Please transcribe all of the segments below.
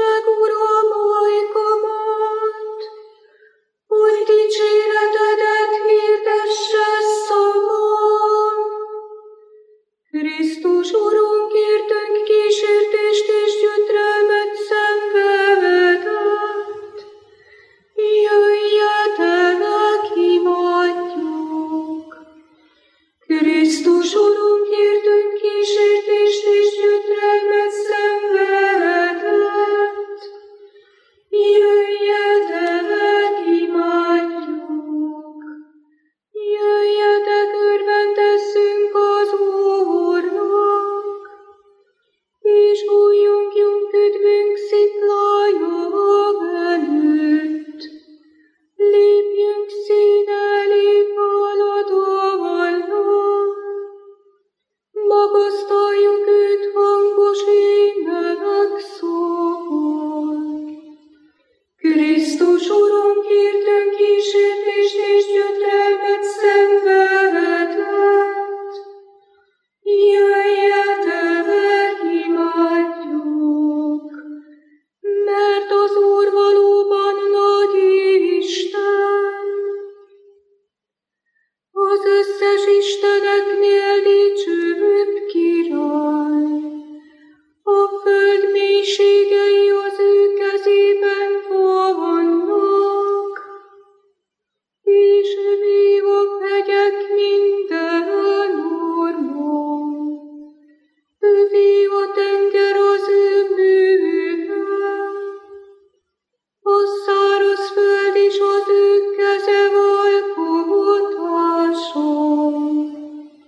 meg, Uram, ajkamat, hogy dicséretedet hirdesse szavam. Krisztus Urunkértünk kísértést és gyötrelmet szenvedett. Jöjjetek, imádjuk! Krisztus Urunkértünk kísértést és gyötrelmet szenvedett. Jöjjetek, imádjuk! Jöjjetek, örvendezzünk az Úrnak, és újjongjunk üdvünk sziklája előtt. Lépjünk színe elé háladallal, magasztaljuk őt hangos énemek szól. Krisztus Urunkértünk kísértést és gyötrelmet szenvedett. Jöjjetek, imádjuk! Mert az Úr valóban nagy Isten. Az összes isteneknél dicsőbb király. A föld mélységei az ő kezében vannak, és vív a hegyek minden ormon. Övé a tenger az ő műve, a száraz föld is az ő keze alkotása.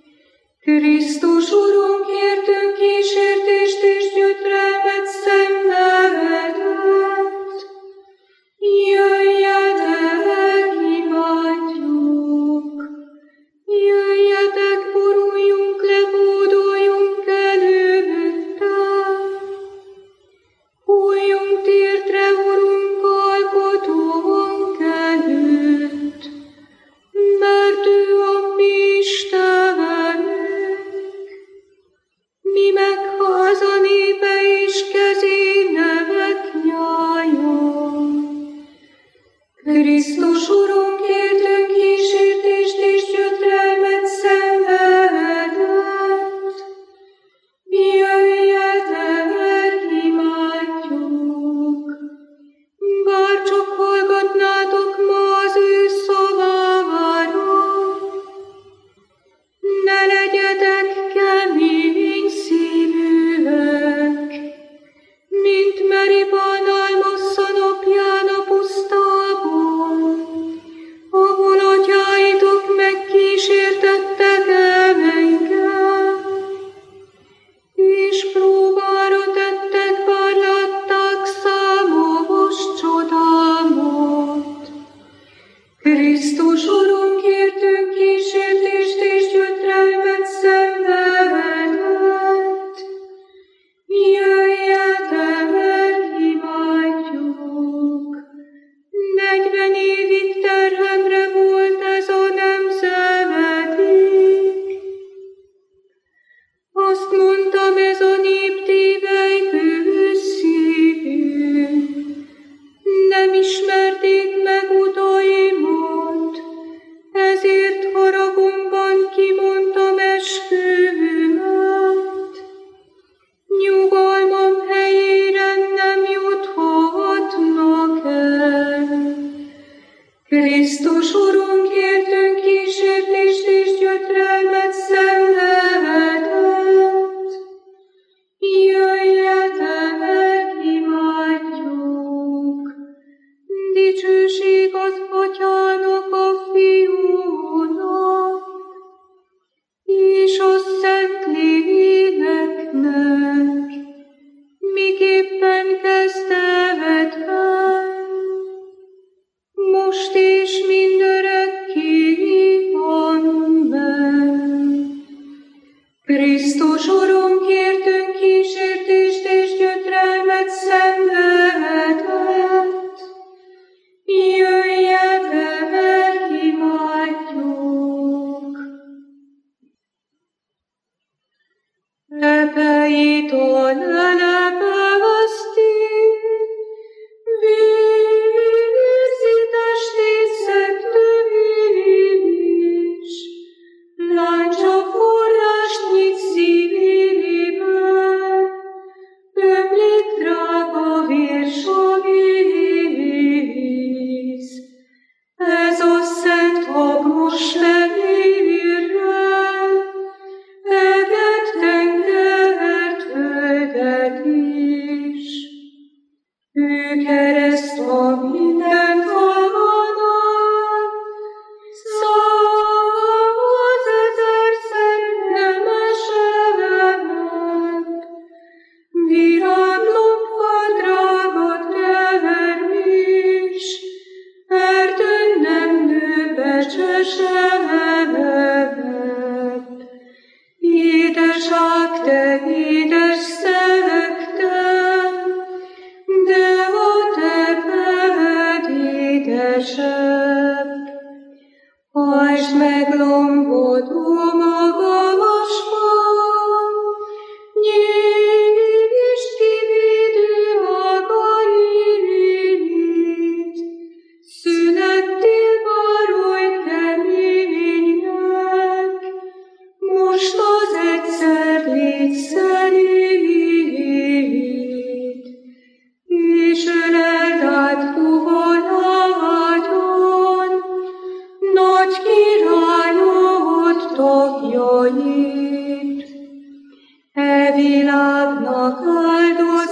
Krisztus Urunkértünk kísértést és gyötrelmet szenvedett.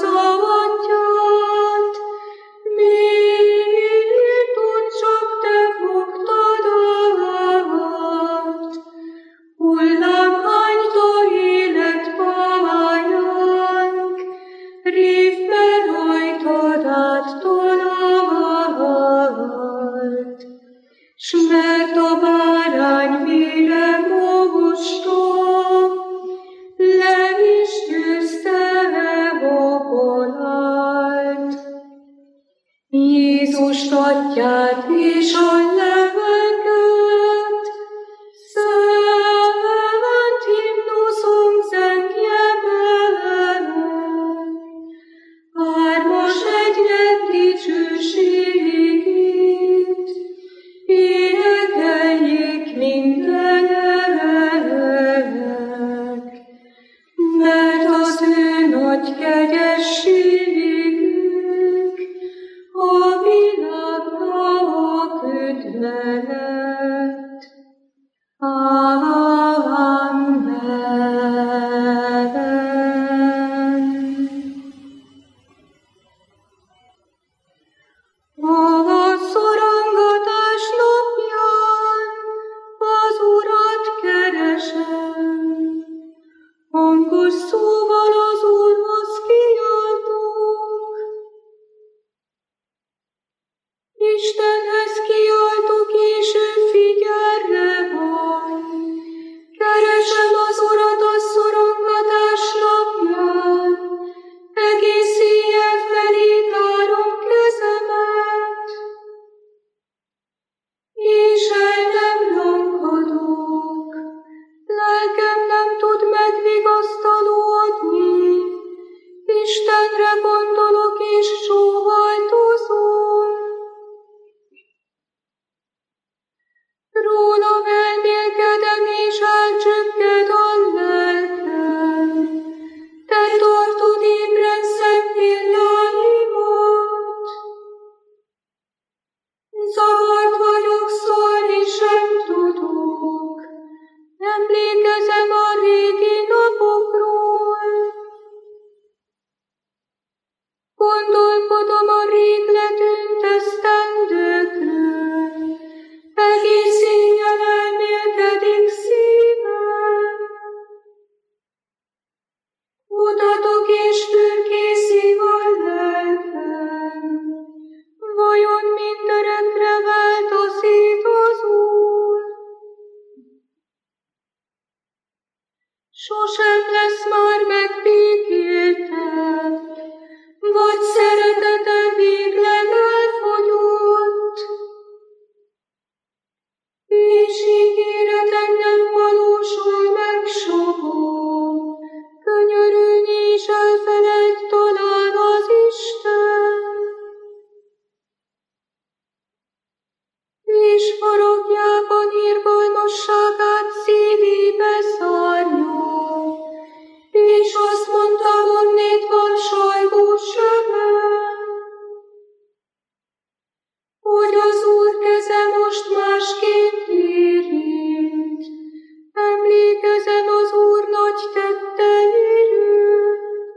szabadját, miért csak te fogtad át? Hullám hányta életpályánk, rívbe rajtad át talált. S mert a bárány vére magostan, le is győzte a halált. Jézust atyát és a levegőt, szent himnuszunk zengje meg. Hármas egynek dicsőségét, énekeljék mindenek, mert az ő nagy kegyességük a világnak ködve lett. Amen. A szorongatás napján az Urat keresem, hangos szóval az Úrhoz kiáltok. Istenhez kiáltok, és ő figyelre van. Keresem az Urat a szorongatás napján, egész éjjel felé tárom kezemet, és el nem lankadok. Lelkem nem tud megvigasztalódni, Istenre gondolok és sóhajtozom. Rólam elmélkedem és elcsökked a lelkem, te tartod ébren szemvilláimat. Zavart vagyok, szólni sem tudok, emlékezem a régi napokról. Gondolkodom a rég letűnt esztendőkről, egész éjjel elmélkedik szívem. Kutatok és fürkészi a lelkem, vajon mindörökre változít az Úr? Sosem lesz már megbékéltebb, vagy szeretete végleg elfogyott, és ígéretem nem valósul meg soha, könyörülni is elfelejt talán az Isten. És faragják a irgalmasságát szívébe szárnyal, és azt mondta, honnét van sajgós sebem, hogy az Úr keze most másként érint. Emlékezem az Úr nagy tetteiről.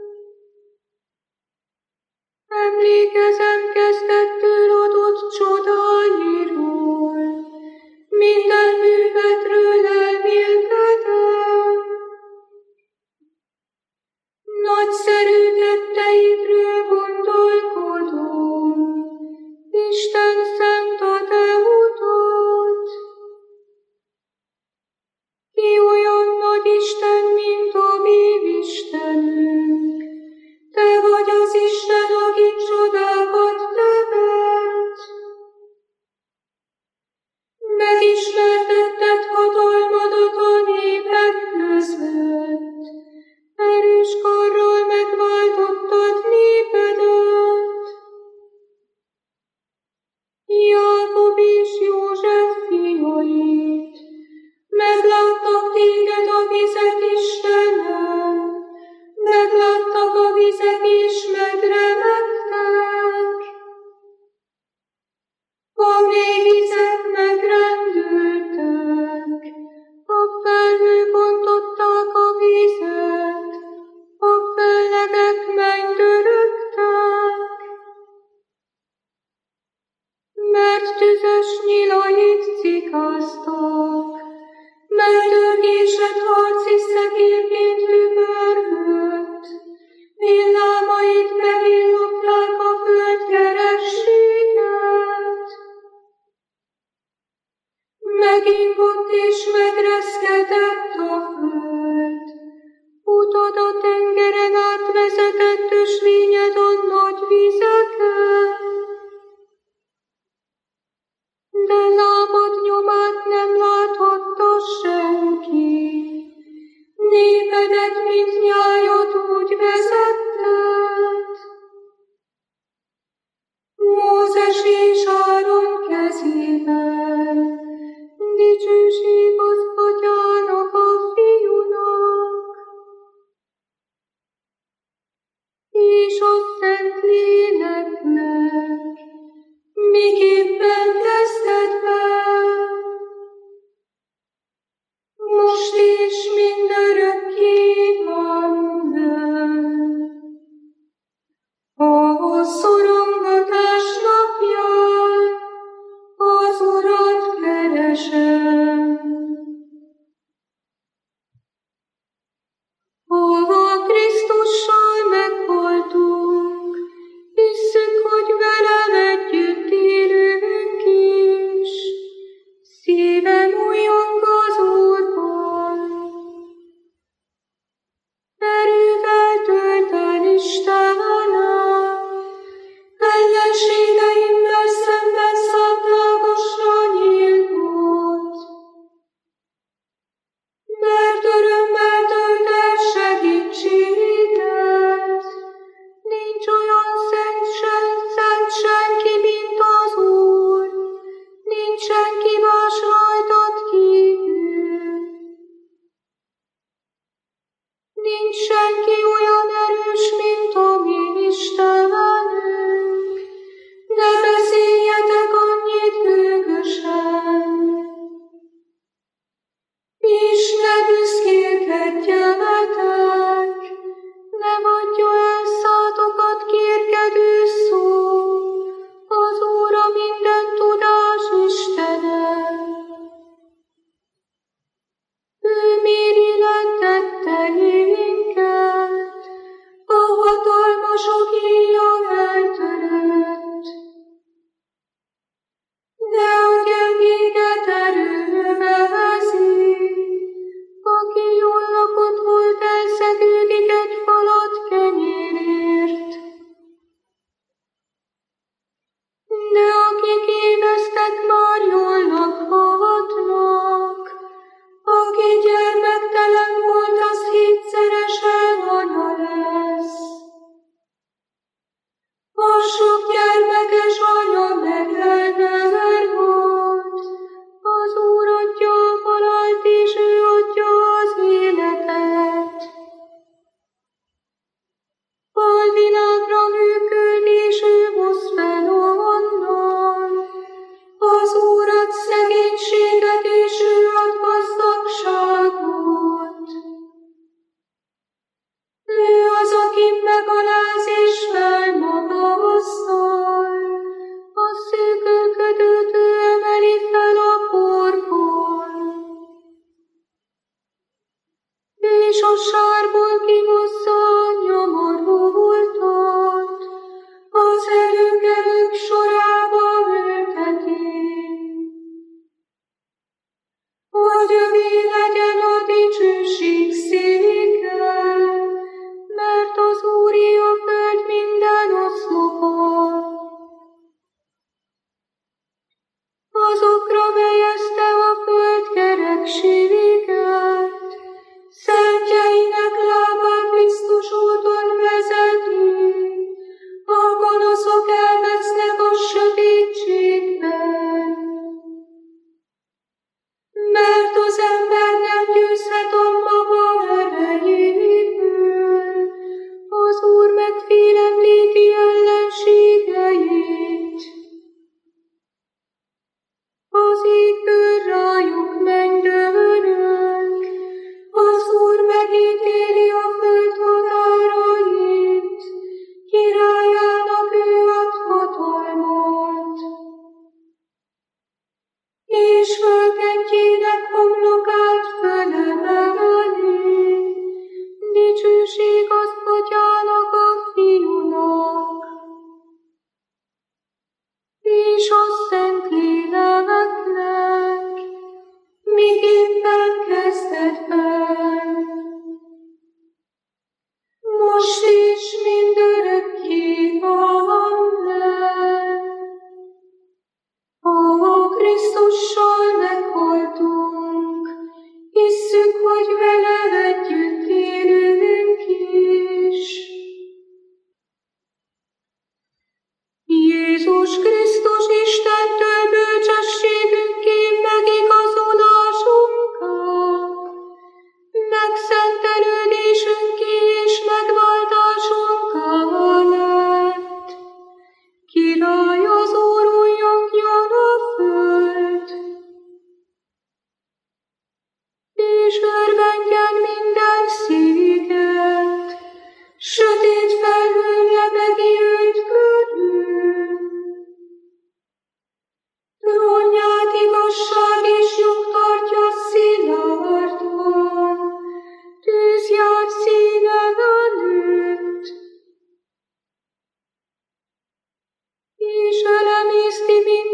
Emlékezem kezdettől adott csodáiról. Minden művetről elmélkedem. Nagyszerű tetteidről gondolkodom, Isten szent a te utad. Ki olyan nagy Isten, mint a mi Istenünk, te vagy az Isten, aki csodákat ösvényed a nagy vizeken, de lábad nyomát nem láthatta senki. Népedet, mint nyájat úgy vezetted. Mózes és Áron kezével, dicsőség az Atyának, a Fiúnak, és a Szentléleknek, miképpen kezdted be, most és mindörökké. Amen. A szorongatás napján az Urat keresem. Hova Krisztussal meghaltunk, hisszük, hogy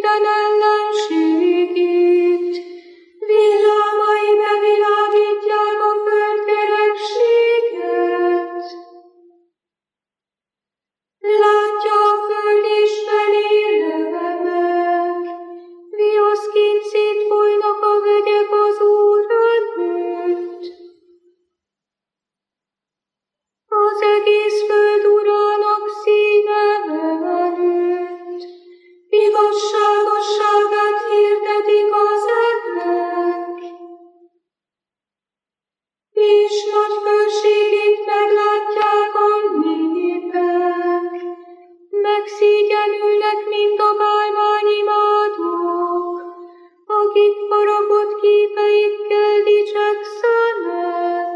minden ellenségét, villámai bevilágítják a földkerekséget. Látja a föld és felére meg, viaszként szétfolynak a vegyek az Úr előtt. Az egész föld urának színe előtt, igazságosságát hirdetik az egrek, és nagy fölségét meglátják a népek, megszégyenülnek, mint a bálványimádók, akik faragott képeikkel dicsekszenek.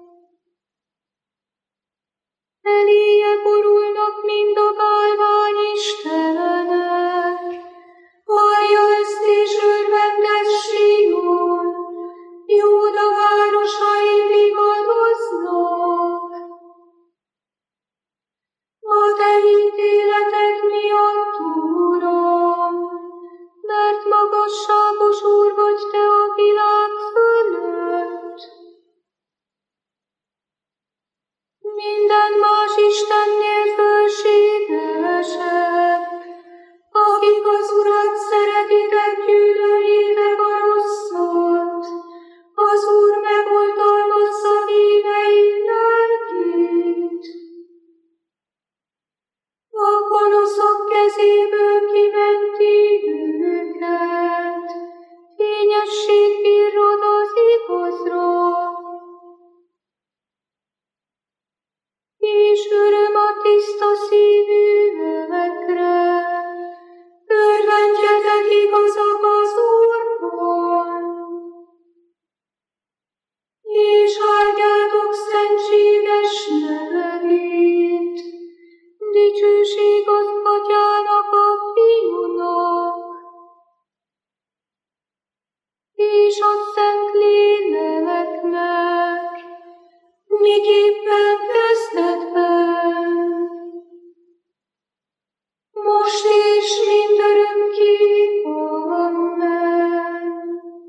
Eléje borulnak, mint a bálványistenek. Hallja ezt és örvendez Sion, Júda városai vigadoznak. A te ítéleted miatt, Uram, mert magasságos Úr vagy te a világ fölött. Minden más istennél fölségesebb, akik az Urat szeretitek, gyűlöljétek a rosszat, az Úr megoltalmazza hívei lelkét. A gonoszok kezéből kimenti őket, fényesség virrad az igazra, és öröm a tiszta szívűekre. Örvendjetek igazak az Úrban, és áldjátok szentséges nevét. Dicsőség az Atyának, a Fiúnak, és a Szentléleknek, miképpen kezdetben, most és mindörökké. Amen.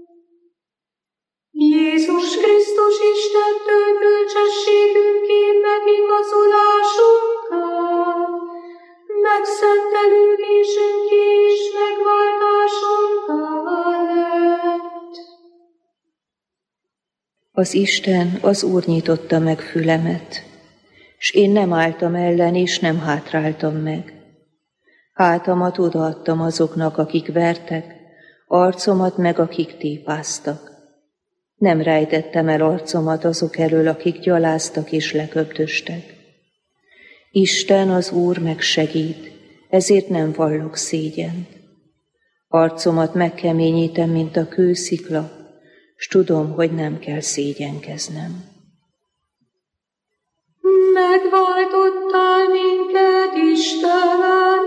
Jézus Krisztus Istentől bölcsességünké megigazolásunká, megszentelődésünké és megváltásunká lett. Az Isten, az Úr nyitotta meg fülemet, s én nem álltam ellen, és nem hátráltam meg. Hátamat odaadtam azoknak, akik vertek, arcomat meg, akik tépáztak. Nem rejtettem el arcomat azok elől, akik gyaláztak és leköptöstek. Isten, az Úr megsegít, ezért nem vallok szégyent. Arcomat megkeményítem, mint a kőszikla, s tudom, hogy nem kell szégyenkeznem. Megváltottál minket, Istenünk,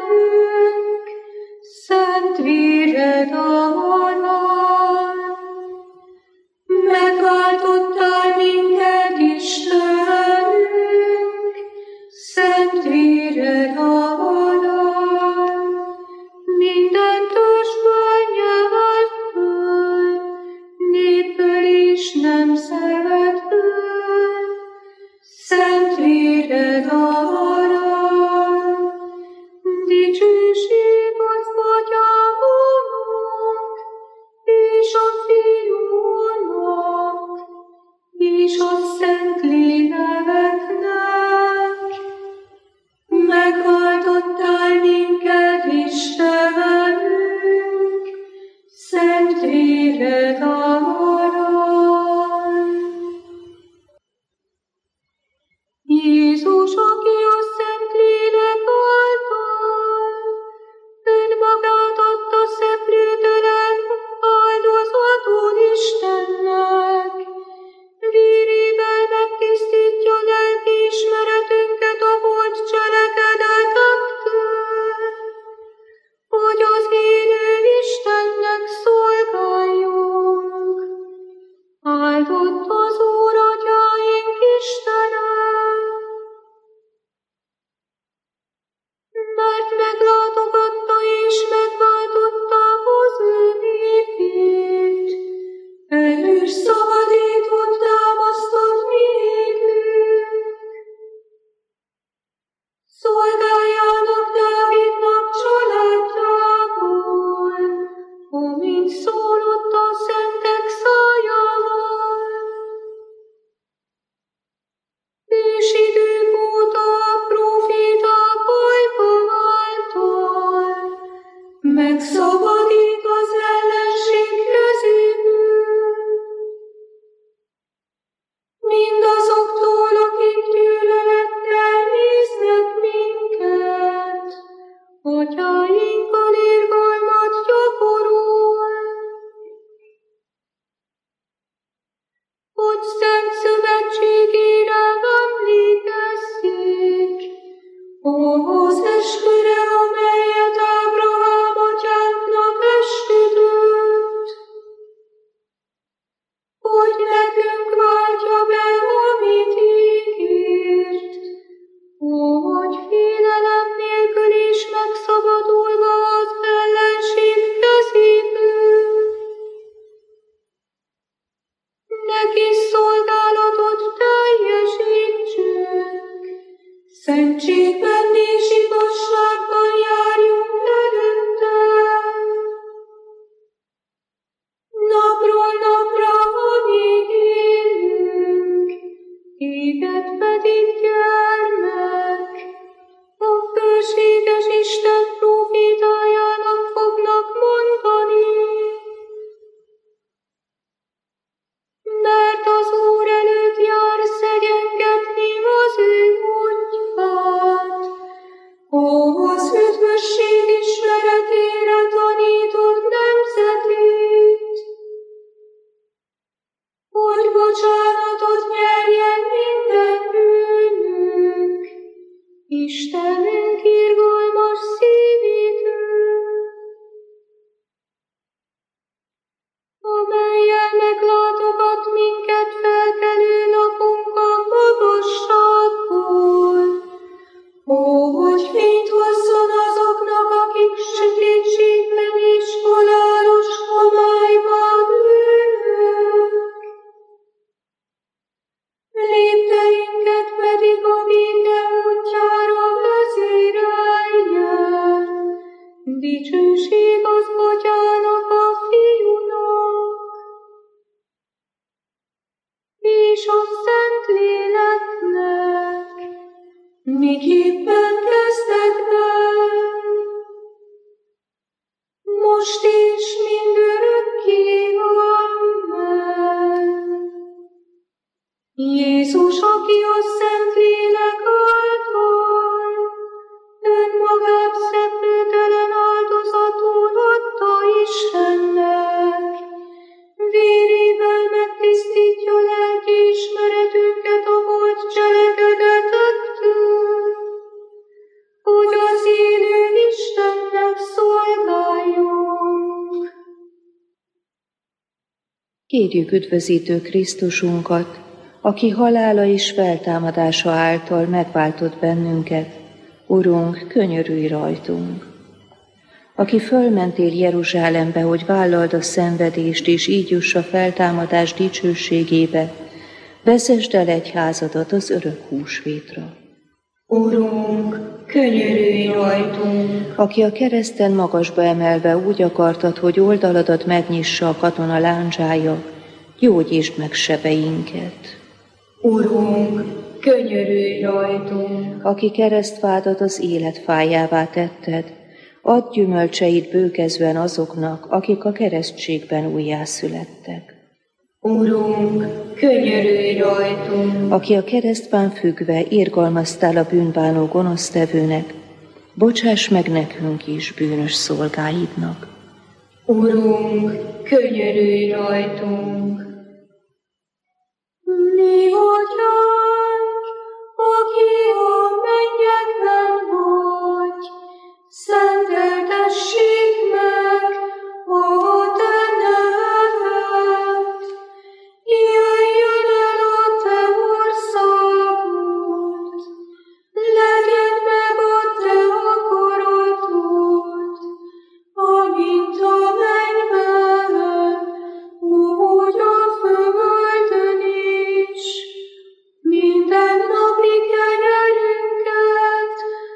szent véred alól. Megváltottál minket, Istenünk, szent véred alól. Minden törzsből, nyelvetből, népből és nemzetből, szent véred alól. Dicsőség az Atyának, és a Fiúnak, és a Szentléleknek. Megváltottál minket, Istenünk, szent véred alól. Jézus, aki a Szentlélek által önmagát adta szeplőtelen áldozatul Istennek, vérével megtisztítja lelkiismeretünket a volt cselekedetektől, hogy az élő Istennek szolgáljunk. Áldott az Úr, Atyáink Istene, mert meglátogatta és megváltotta atyáinkkal irgalmat gyakorol, hogy szent szövetségére emlékezzék, az esküre, amelyet Ábrahám atyánknak esküdött, hogy nekünk váltja be, amit ígért, hogy félelem nélkül is megszabadulva az ellenség kezéből, neki szolgálatot teljesítsünk, szentségben és igazságban járjunk előtte. Napról napra, amíg élünk, téged pedig, gyermek, a fölséges Isten prófétájának fognak mondani. Mert az Úr előtt jár szegyengetni az ő útját, az üdvösség ismeretére tanított nemzetét, hogy bocsánatot nyerjen minden bűnünk, Istenünk irgalmas szívétől, amellyel meglátogat minket felkelő napunk a magasságból, hogy fényt hozzon azoknak, akik sötétségben és halálos homályban ülnek. Lépteinket pedig a béke útjára vezéreljen, dicsőség az Atyának, a Fiúnak, és a Szentléleknek, miképpen kezdetben, most és mindörökké. Amen. Jézus, aki a Szentlélek által önmagát szenvedelen áldozatul adta Istennek, vérével megtisztítja lelkiismeretünket a volt cselekedetektől, hogy az élő Istennek szolgáljunk. Kérjük üdvözítő Krisztusunkat, aki halála és feltámadása által megváltott bennünket, Urunk, könyörülj rajtunk. Aki fölmentél Jeruzsálembe, hogy vállald a szenvedést, és így juss a feltámadás dicsőségébe, vezesd el egyházadat az örök húsvétra. Urunk, könyörülj rajtunk! Aki a kereszten magasba emelve úgy akartad, hogy oldaladat megnyissa a katona láncsája, gyógyítsd meg sebeinket. Urunk, könyörülj rajtunk! Aki keresztvádat az élet fájává tetted, add gyümölcseit bőkezően azoknak, akik a keresztségben újjászülettek. Urunk, könyörülj rajtunk! Aki a keresztben függve irgalmaztál a bűnbánó gonosztevőnek, bocsáss meg nekünk is, bűnös szolgáidnak. Urunk, könyörülj rajtunk! Mi Atyánk, aki a mennyekben vagy, szenteltessék meg a te neved. Jöjjön el a te országod, legyen meg a te akaratod, amint a mennyben, úgy a földön is. Mindennapi kenyerünket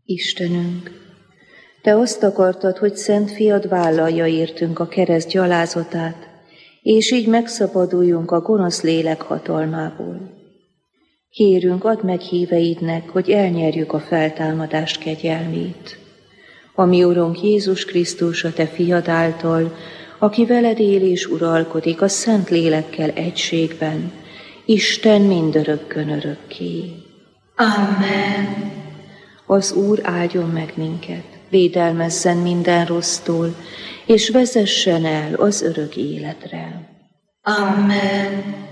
Istenünk, Te azt akartad, hogy Szent Fiad vállalja értünk a kereszt gyalázatát, és így megszabaduljunk a gonosz lélek hatalmából. Kérünk, add meg híveidnek, hogy elnyerjük a feltámadás kegyelmét. A mi Urunk Jézus Krisztus, a Te Fiad által, aki veled él és uralkodik a Szent Lélekkel egységben, Isten mindörökkön örökké. Amen. Az Úr áldjon meg minket, védelmezzen minden rossztól, és vezessen el az örök életre. Amen.